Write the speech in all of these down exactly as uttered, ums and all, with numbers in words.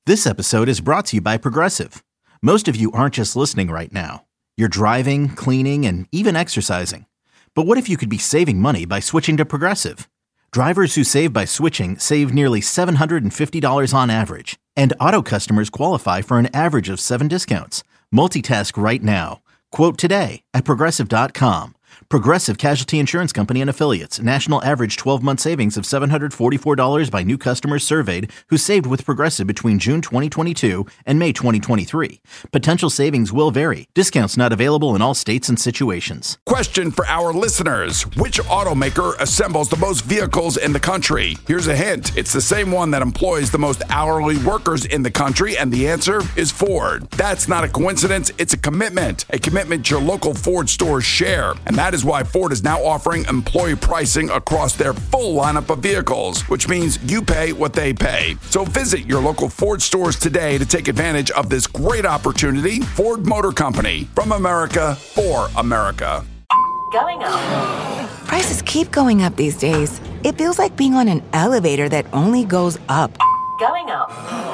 This episode is brought to you by Progressive. Most of you aren't just listening right now. You're driving, cleaning, and even exercising. But what if you could be saving money by switching to Progressive? Drivers who save by switching save nearly seven hundred fifty dollars on average. And auto customers qualify for an average of seven discounts. Multitask right now. Quote today at Progressive dot com. Progressive Casualty Insurance Company and Affiliates. National average twelve-month savings of seven hundred forty-four dollars by new customers surveyed who saved with Progressive between June twenty twenty-two and May twenty twenty-three. Potential savings will vary. Discounts not available in all states and situations. Question for our listeners. Which automaker assembles the most vehicles in the country? Here's a hint. It's the same one that employs the most hourly workers in the country, and the answer is Ford. That's not a coincidence. It's a commitment. A commitment your local Ford stores share. And that is why Ford is now offering employee pricing across their full lineup of vehicles, which means you pay what they pay. So visit your local Ford stores today to take advantage of this great opportunity. Ford Motor Company, from America for America. Going up. Prices keep going up these days. It feels like being on an elevator that only goes up. Going up.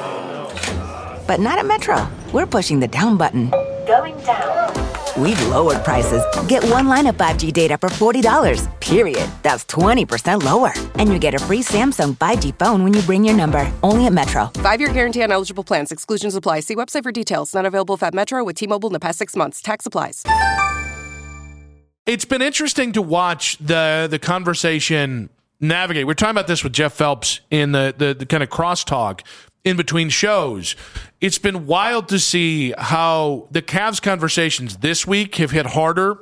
But not at Metro. We're pushing the down button. Going down. We've lowered prices. Get one line of five G data for forty dollars, period. That's twenty percent lower. And you get a free Samsung five G phone when you bring your number. Only at Metro. Five-year guarantee on eligible plans. Exclusions apply. See website for details. Not available at Metro with T-Mobile in the past six months. Tax applies. It's been interesting to watch the the conversation navigate. We're talking about this with Jeff Phelps in the, the, the kind of crosstalk in between shows. It's been wild to see how the Cavs conversations this week have hit harder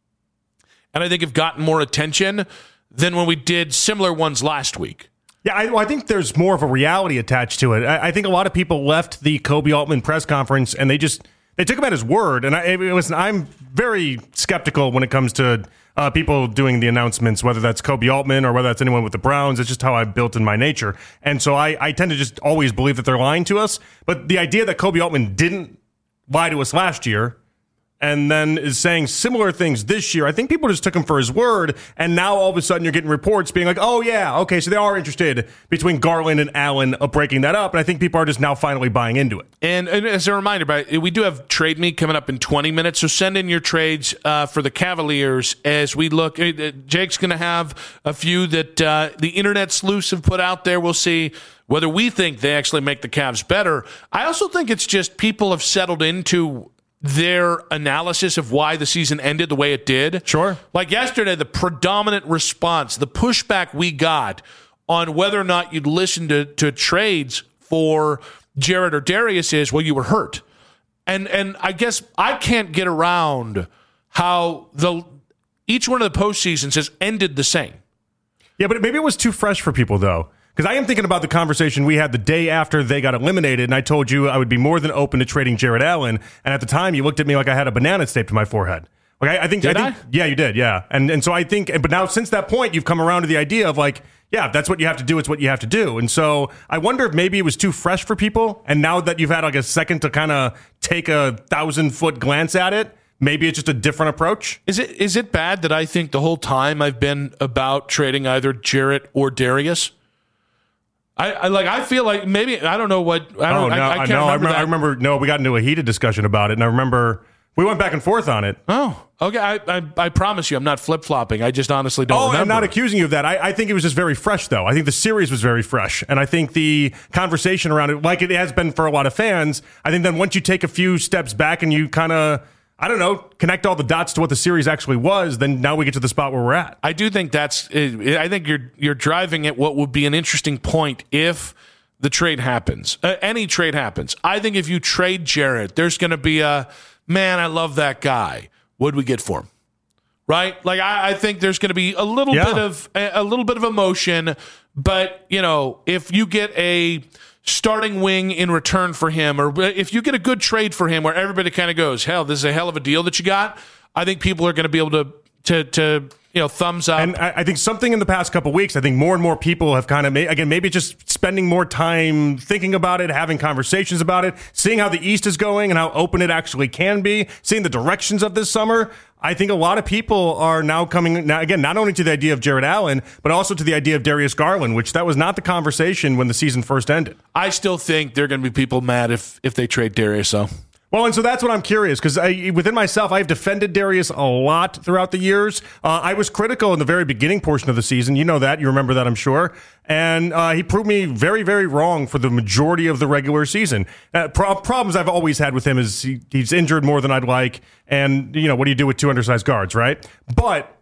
and I think have gotten more attention than when we did similar ones last week. Yeah, I, well, I think there's more of a reality attached to it. I, I think a lot of people left the Kobe Altman press conference and they just they took him at his word. And I, it was, I'm very skeptical when it comes to Uh, people doing the announcements, whether that's Kobe Altman or whether that's anyone with the Browns. It's just how I'm built in my nature. And so I, I tend to just always believe that they're lying to us. But the idea that Kobe Altman didn't lie to us last year and then is saying similar things this year, I think people just took him for his word. And now all of a sudden you're getting reports being like, oh, yeah, okay, so they are interested between Garland and Allen of breaking that up. And I think people are just now finally buying into it. And, and as a reminder, we do have Trade Me coming up in twenty minutes. So send in your trades uh, for the Cavaliers as we look. Jake's going to have a few that uh, the internet sleuths have put out there. We'll see whether we think they actually make the Cavs better. I also think it's just people have settled into their analysis of why the season ended the way it did. Sure. Like yesterday, the predominant response, the pushback we got on whether or not you'd listen to, to trades for Jarrett or Darius is, well, you were hurt. And and I guess I can't get around how the each one of the postseasons has ended the same. Yeah, but maybe it was too fresh for people, though. Because I am thinking about the conversation we had the day after they got eliminated, and I told you I would be more than open to trading Jarrett Allen. And at the time, you looked at me like I had a banana taped to my forehead. Like I, I think, did I think, I? Yeah, you did. Yeah, and and so I think, but now since that point, you've come around to the idea of like, yeah, if that's what you have to do, it's what you have to do. And so I wonder if maybe it was too fresh for people, and now that you've had like a second to kind of take a thousand foot glance at it, maybe it's just a different approach. Is it is it bad that I think the whole time I've been about trading either Jarrett or Darius? I, I like. I feel like maybe I don't know what. I don't. Oh, no, I, I can't no, remember. I, remember that. I remember. No, we got into a heated discussion about it, and I remember we went back and forth on it. Oh, okay. I I, I promise you, I'm not flip flopping. I just honestly don't. Oh, remember. I'm not accusing you of that. I, I think it was just very fresh, though. I think the series was very fresh, and I think the conversation around it, like it has been for a lot of fans, I think then once you take a few steps back and you kind of, I don't know, connect all the dots to what the series actually was, then now we get to the spot where we're at. I do think that's. I think you're you're driving at what would be an interesting point if the trade happens. Uh, any trade happens. I think if you trade Jarrett, there's going to be a, man, I love that guy. What'd we get for him? Right? Like, I, I think there's going to be a little yeah. bit of a, a little bit of emotion, but, you know, if you get a starting wing in return for him, or if you get a good trade for him where everybody kind of goes, hell, this is a hell of a deal that you got, I think people are going to be able to to to you know thumbs up. And I, I think something in the past couple of weeks, I think more and more people have kind of made, again, maybe just spending more time thinking about it, having conversations about it, seeing how the East is going and how open it actually can be, seeing the directions of this summer. I think a lot of people are now coming, now, again, not only to the idea of Jarrett Allen, but also to the idea of Darius Garland, which that was not the conversation when the season first ended. I still think there are going to be people mad if, if they trade Darius, though. Well, and so that's what I'm curious, because within myself, I've defended Darius a lot throughout the years. Uh, I was critical in the very beginning portion of the season. You know that. You remember that, I'm sure. And uh, he proved me very, very wrong for the majority of the regular season. Uh, pro- problems I've always had with him is he, he's injured more than I'd like. And, you know, what do you do with two undersized guards, right? But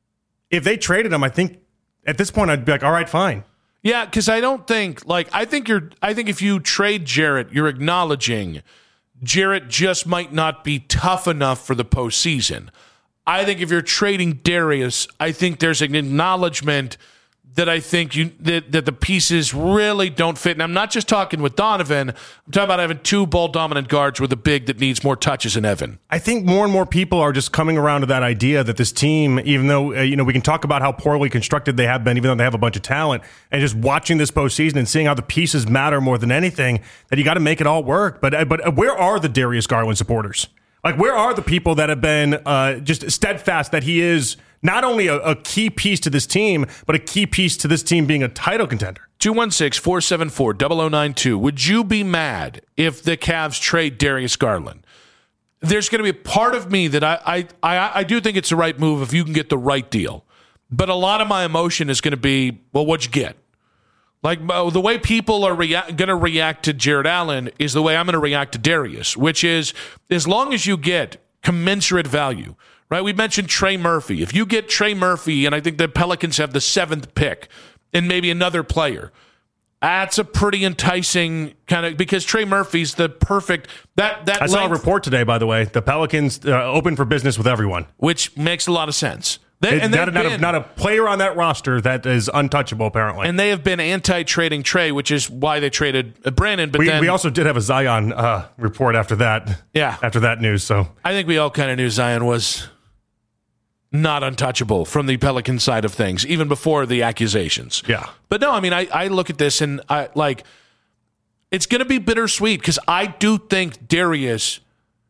if they traded him, I think at this point I'd be like, all right, fine. Yeah, because I don't think, like, I think you're, I think if you trade Jarrett, you're acknowledging Jarrett just might not be tough enough for the postseason. I think if you're trading Darius, I think there's an acknowledgement that I think you that, that the pieces really don't fit. And I'm not just talking with Donovan. I'm talking about having two ball-dominant guards with a big that needs more touches than Evan. I think more and more people are just coming around to that idea that this team, even though uh, you know we can talk about how poorly constructed they have been, even though they have a bunch of talent, and just watching this postseason and seeing how the pieces matter more than anything, that you got to make it all work. But uh, but where are the Darius Garland supporters? Like, where are the people that have been uh, just steadfast that he is not only a, a key piece to this team, but a key piece to this team being a title contender? two one six, four seven four, zero zero nine two. Would you be mad if the Cavs trade Darius Garland? There's going to be a part of me that I, I, I, I do think it's the right move if you can get the right deal. But a lot of my emotion is going to be, well, what'd you get? Like, the way people are rea- going to react to Jarrett Allen is the way I'm going to react to Darius, which is as long as you get commensurate value, right? We mentioned Trey Murphy. If you get Trey Murphy, and I think the Pelicans have the seventh pick, and maybe another player, that's a pretty enticing kind of, because Trey Murphy's the perfect, that, that I length, saw a report today, by the way. The Pelicans uh, open for business with everyone. which makes a lot of sense. They, It- and not, they've not a, been- not a player on that roster that is untouchable, apparently. And they have been anti-trading Trey, which is why they traded uh, Brandon. But we, then we also did have a Zion uh, report after that. Yeah. After that news, so I think we all kind of knew Zion was not untouchable from the Pelican side of things, even before the accusations. Yeah. But no, I mean, I, I look at this and I like it's going to be bittersweet because I do think Darius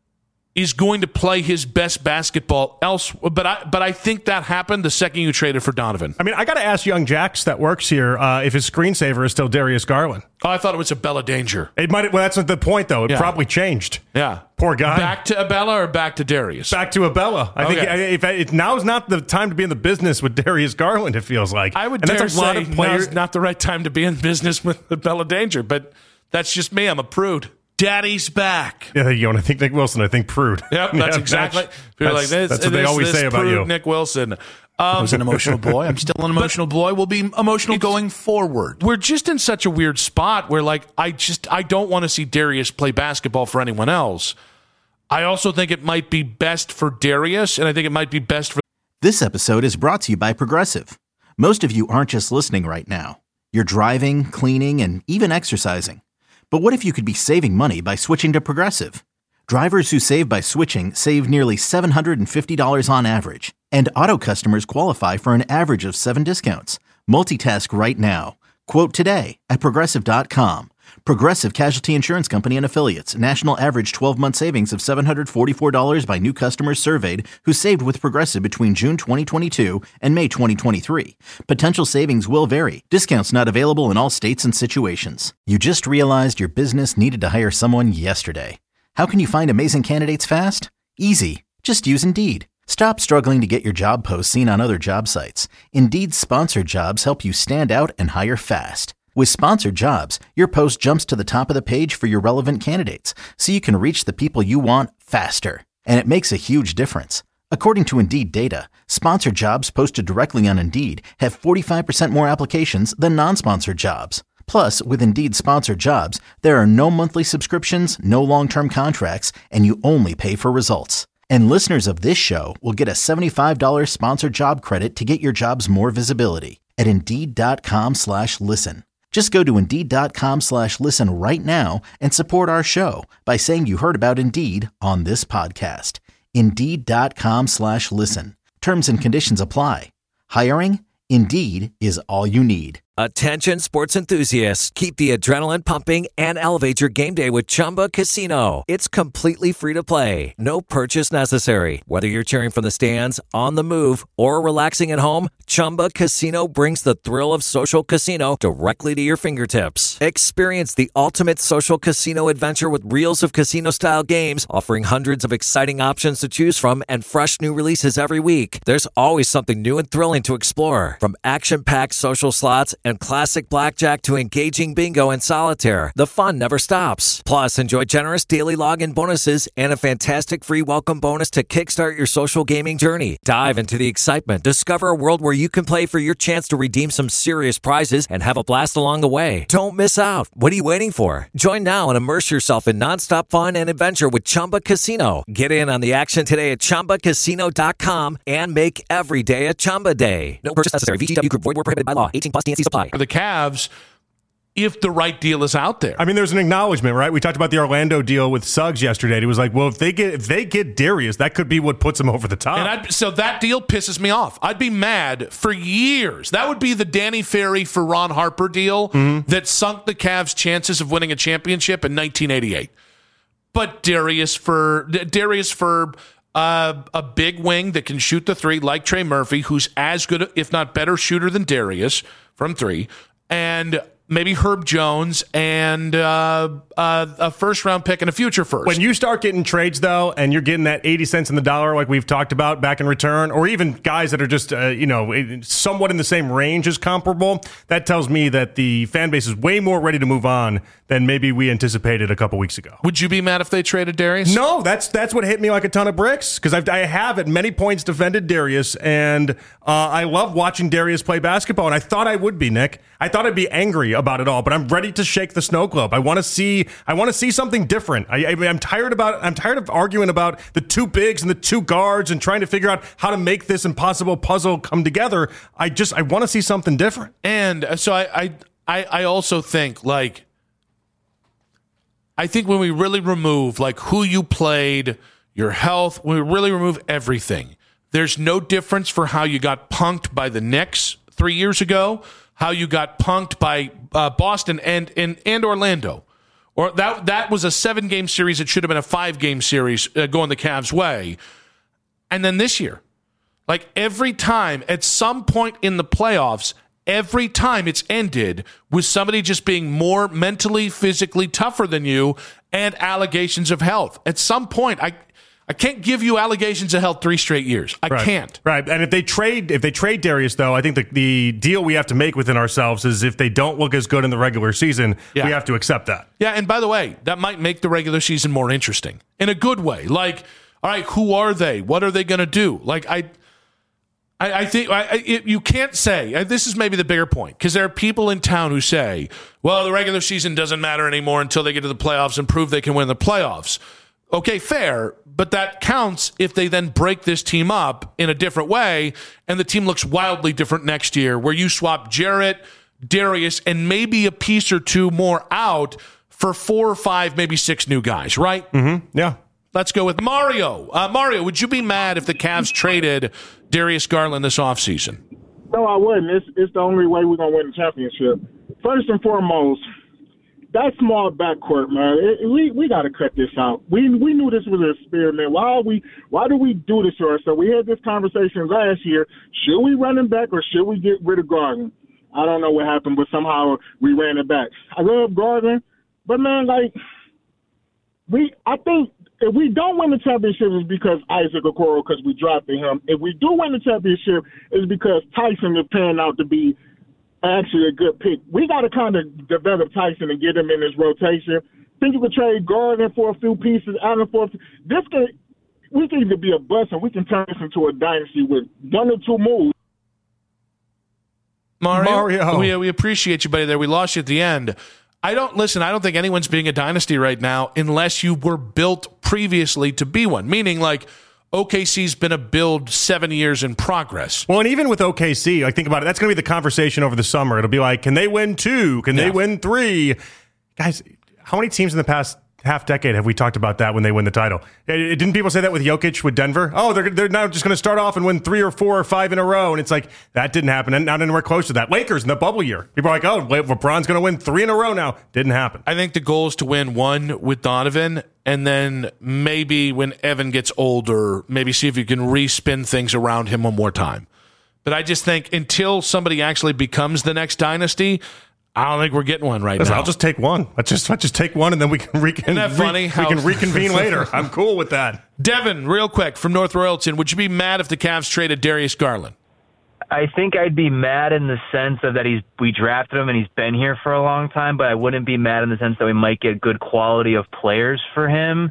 is going to play his best basketball else, but I but I think that happened the second you traded for Donovan. I mean, I got to ask Young Jax that works here uh, if his screensaver is still Darius Garland. Oh, I thought it was a Bella Danger. It might. Well, that's not the point, though. It Yeah. probably changed. Yeah. Poor guy. Back to Abella or back to Darius? Back to Abella. I think Okay. if, if now's not the time to be in the business with Darius Garland. It feels like I would and dare that's a lot say of players. now's not the right time to be in business with the Bella Danger, but that's just me. I'm a prude. Daddy's back. Yeah, you want to think Nick Wilson? I think prude. Yep, that's Yeah, exactly. That's, People are like, that's- this, that's what they this- always this say about prude you. Nick Wilson. I Um, was an emotional boy. I'm still an emotional boy. We'll be emotional going forward. we're just in such a weird spot where, like, I just I don't want to see Darius play basketball for anyone else. I also think it might be best for Darius, and I think it might be best for. This episode is brought to you by Progressive. Most of you aren't just listening right now. You're driving, cleaning, and even exercising. But what if you could be saving money by switching to Progressive? Drivers who save by switching save nearly seven hundred fifty dollars on average. And auto customers qualify for an average of seven discounts. Multitask right now. Quote today at Progressive dot com. Progressive Casualty Insurance Company and Affiliates. National average twelve-month savings of seven hundred forty-four dollars by new customers surveyed who saved with Progressive between June twenty twenty-two and May twenty twenty-three. Potential savings will vary. Discounts not available in all states and situations. You just realized your business needed to hire someone yesterday. How can you find amazing candidates fast? Easy. Just use Indeed. Stop struggling to get your job posts seen on other job sites. Indeed's sponsored jobs help you stand out and hire fast. With sponsored jobs, your post jumps to the top of the page for your relevant candidates, so you can reach the people you want faster. And it makes a huge difference. According to Indeed data, sponsored jobs posted directly on Indeed have forty-five percent more applications than non-sponsored jobs. Plus, with Indeed sponsored jobs, there are no monthly subscriptions, no long-term contracts, and you only pay for results. And listeners of this show will get a seventy-five dollars sponsored job credit to get your jobs more visibility at Indeed.com slash listen. Just go to Indeed.com slash listen right now and support our show by saying you heard about Indeed on this podcast. Indeed.com slash listen. Terms and conditions apply. Hiring? Indeed is all you need. Attention sports enthusiasts, keep the adrenaline pumping and elevate your game day with Chumba Casino. It's completely free to play. No purchase necessary. Whether you're cheering from the stands, on the move, or relaxing at home, Chumba Casino brings the thrill of social casino directly to your fingertips. Experience the ultimate social casino adventure with reels of casino-style games, offering hundreds of exciting options to choose from and fresh new releases every week. There's always something new and thrilling to explore. From action-packed social slots and classic blackjack to engaging bingo and solitaire, the fun never stops. Plus, enjoy generous daily login bonuses and a fantastic free welcome bonus to kickstart your social gaming journey. Dive into the excitement. Discover a world where you can play for your chance to redeem some serious prizes and have a blast along the way. Don't miss out. What are you waiting for? Join now and immerse yourself in nonstop fun and adventure with Chumba Casino. Get in on the action today at Chumba Casino dot com and make every day a Chumba day. No purchase necessary. V G W Group. Void where prohibited by law. eighteen plus T N C supply. The Cavs, if the right deal is out there. I mean, there's an acknowledgement, right? We talked about the Orlando deal with Suggs yesterday. And he was like, well, if they get if they get Darius, that could be what puts him over the top. And I'd, so that deal pisses me off. I'd be mad for years. That would be the Danny Ferry for Ron Harper deal mm-hmm. that sunk the Cavs' chances of winning a championship in nineteen eighty-eight. But Darius for Darius for uh, a big wing that can shoot the three, like Trey Murphy, who's as good, if not better, shooter than Darius from three, and maybe Herb Jones and uh, uh, a first-round pick and a future first. When you start getting trades, though, and you're getting that eighty cents in the dollar like we've talked about back in return, or even guys that are just, uh, you know, somewhat in the same range as comparable, that tells me that the fan base is way more ready to move on than maybe we anticipated a couple weeks ago. Would you be mad if they traded Darius? No, that's that's what hit me like a ton of bricks, because I have at many points defended Darius, and uh, I love watching Darius play basketball, and I thought I would be, Nick. I thought I'd be angry about it all, but I'm ready to shake the snow globe. I want to see I want to see something different. I, I mean, I'm tired about I'm tired of arguing about the two bigs and the two guards and trying to figure out how to make this impossible puzzle come together. I just I want to see something different. And so I I I also think like I think when we really remove like who you played, your health, when we really remove everything, there's no difference for how you got punked by the Knicks three years ago, how you got punked by uh, Boston and, and and Orlando. Or that that was a seven-game series. It should have been a five-game series uh, going the Cavs' way. And then this year, like every time, at some point in the playoffs, every time it's ended with somebody just being more mentally, physically tougher than you and allegations of health. At some point, I I can't give you allegations of health three straight years. I right. can't. Right. And if they trade if they trade Darius, though, I think the, the deal we have to make within ourselves is if they don't look as good in the regular season, yeah. we have to accept that. Yeah, and by the way, that might make the regular season more interesting in a good way. Like, all right, who are they? What are they going to do? Like, I I, I think I, it, you can't say, this is maybe the bigger point, because there are people in town who say, well, the regular season doesn't matter anymore until they get to the playoffs and prove they can win the playoffs. Okay, fair, but that counts if they then break this team up in a different way, and the team looks wildly different next year, where you swap Jarrett, Darius, and maybe a piece or two more out for four or five, maybe six new guys, right? Mm-hmm. Yeah. Let's go with Mario. Uh, Mario, would you be mad if the Cavs traded Darius Garland this offseason? No, I wouldn't. It's, it's the only way we're going to win the championship. First and foremost, that small backcourt, man, it, we we got to cut this out. We we knew this was an experiment. Why are we? Why do we do this to ourselves? We had this conversation last year. Should we run him back or should we get rid of Garland? I don't know what happened, but somehow we ran it back. I love Garland, but man, like we, I think if we don't win the championship, it's because Isaac Okoro, because we drafted him. If we do win the championship, it's because Tyson is panning out to be actually a good pick. We got to kind of develop Tyson and get him in his rotation. Think you could trade Garland for a few pieces, Allen for a few. This could, we can either be a bust and we can turn this into a dynasty with one or two moves. Mario, Mario. We, we appreciate you, buddy, there. We lost you at the end. I don't, listen, I don't think anyone's being a dynasty right now unless you were built previously to be one, meaning like O K C's been a build seven years in progress. Well, and even with O K C, like think about it, that's going to be the conversation over the summer. It'll be like, can they win two? Can yeah. they win three? Guys, how many teams in the past half decade have we talked about that when they win the title? It, it, didn't people say that with Jokic with Denver? Oh, they're they're now just going to start off and win three or four or five in a row, and it's like that didn't happen, and not anywhere close to that. Lakers in the bubble year, people are like, oh, LeBron's going to win three in a row now. Didn't happen. I think the goal is to win one with Donovan, and then maybe when Evan gets older, maybe see if you can respin things around him one more time. But I just think until somebody actually becomes the next dynasty, I don't think we're getting one right Listen, now. I'll just take one. Let's just let's just take one, and then we can recon- Isn't that funny? Re- How- we can reconvene later. I'm cool with that. Devin, real quick from North Royalton, would you be mad if the Cavs traded Darius Garland? I think I'd be mad in the sense of that he's we drafted him and he's been here for a long time, but I wouldn't be mad in the sense that we might get good quality of players for him.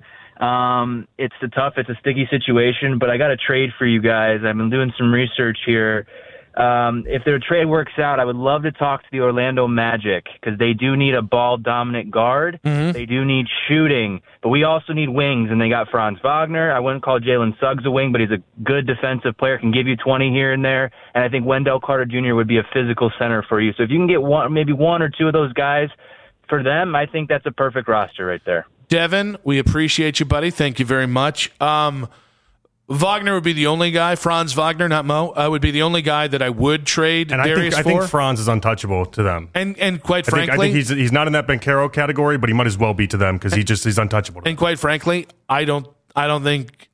Um, it's a tough, it's a sticky situation, but I got a trade for you guys. I've been doing some research here. Um, if their trade works out, I would love to talk to the Orlando Magic because they do need a ball-dominant guard. Mm-hmm. They do need shooting, but we also need wings, and they got Franz Wagner. I wouldn't call Jalen Suggs a wing, but he's a good defensive player, can give you twenty here and there, and I think Wendell Carter Junior would be a physical center for you. So if you can get one, maybe one or two of those guys for them, I think that's a perfect roster right there. Devin, we appreciate you, buddy. Thank you very much. Um, Wagner would be the only guy, Franz Wagner, not Mo, uh, would be the only guy that I would trade and Darius I think, for. I think Franz is untouchable to them. And and quite I frankly, think, I think he's he's not in that Banchero category, but he might as well be to them because he just he's untouchable. And quite frankly, I don't I don't think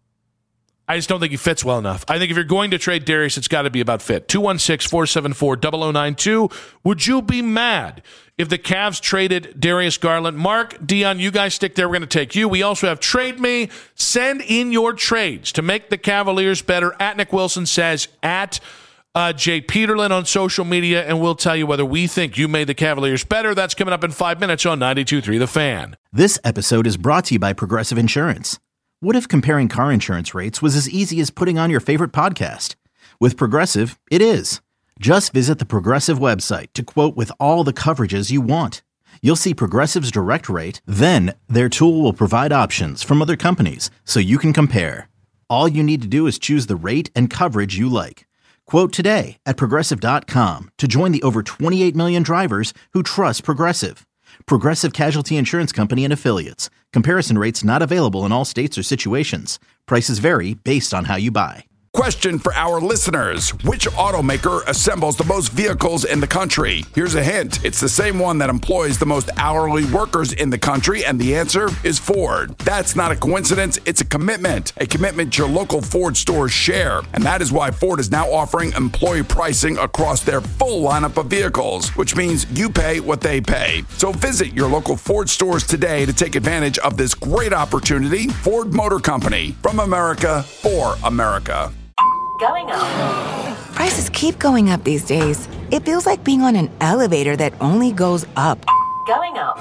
I just don't think he fits well enough. I think if you're going to trade Darius, it's got to be about fit. two one six, four seven four, zero zero nine two. Would you be mad if the Cavs traded Darius Garland? Mark, Dion, you guys stick there. We're going to take you. We also have Trade Me. Send in your trades to make the Cavaliers better. At Nick Wilson says, at uh, Jay Peterlin on social media, and we'll tell you whether we think you made the Cavaliers better. That's coming up in five minutes on ninety-two point three The Fan. This episode is brought to you by Progressive Insurance. What if comparing car insurance rates was as easy as putting on your favorite podcast? With Progressive, it is. Just visit the Progressive website to quote with all the coverages you want. You'll see Progressive's direct rate, then their tool will provide options from other companies so you can compare. All you need to do is choose the rate and coverage you like. Quote today at Progressive dot com to join the over twenty-eight million drivers who trust Progressive. Progressive Casualty Insurance Company and Affiliates. Comparison rates not available in all states or situations. Prices vary based on how you buy. Question for our listeners. Which automaker assembles the most vehicles in the country? Here's a hint. It's the same one that employs the most hourly workers in the country, and the answer is Ford. That's not a coincidence. It's a commitment. A commitment your local Ford stores share. And that is why Ford is now offering employee pricing across their full lineup of vehicles, which means you pay what they pay. So visit your local Ford stores today to take advantage of this great opportunity. Ford Motor Company. From America, for America. Going up. Prices keep going up these days. It feels like being on an elevator that only goes up. Going up.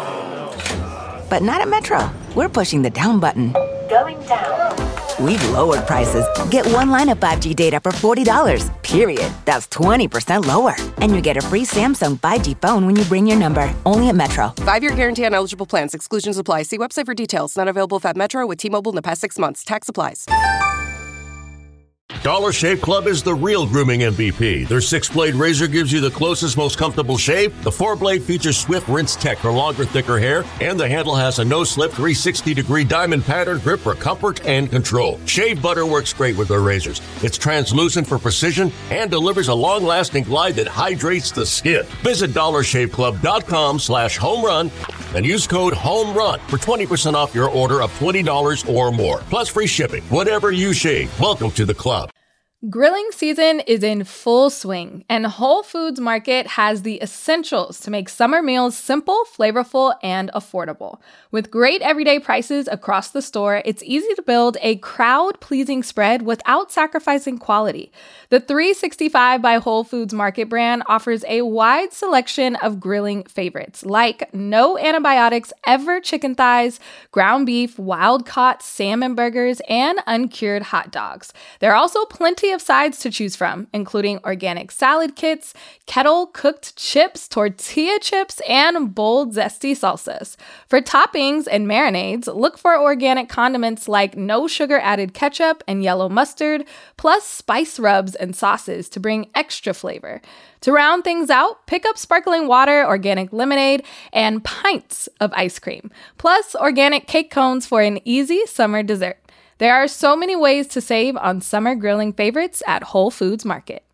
But not at Metro. We're pushing the down button. Going down. We've lowered prices. Get one line of five G data for forty dollars, period. That's twenty percent lower. And you get a free Samsung five G phone when you bring your number. Only at Metro. Five-year guarantee on eligible plans. Exclusions apply. See website for details. Not available if at Metro with T-Mobile in the past six months. Tax applies. Dollar Shave Club is the real grooming M V P. Their six-blade razor gives you the closest, most comfortable shave. The four-blade features swift rinse tech for longer, thicker hair, and the handle has a no-slip three sixty degree diamond pattern grip for comfort and control. Shave butter works great with their razors. It's translucent for precision and delivers a long-lasting glide that hydrates the skin. Visit dollar shave club dot com slash home run and use code HOMERUN for twenty percent off your order of twenty dollars or more. Plus free shipping. Whatever you shave, welcome to the club. Grilling season is in full swing, and Whole Foods Market has the essentials to make summer meals simple, flavorful, and affordable. With great everyday prices across the store, it's easy to build a crowd-pleasing spread without sacrificing quality. The three sixty-five by Whole Foods Market brand offers a wide selection of grilling favorites, like no antibiotics ever chicken thighs, ground beef, wild-caught salmon burgers, and uncured hot dogs. There are also plenty of of sides to choose from, including organic salad kits, kettle-cooked chips, tortilla chips, and bold, zesty salsas. For toppings and marinades, look for organic condiments like no sugar-added ketchup and yellow mustard, plus spice rubs and sauces to bring extra flavor. To round things out, pick up sparkling water, organic lemonade, and pints of ice cream, plus organic cake cones for an easy summer dessert. There are so many ways to save on summer grilling favorites at Whole Foods Market.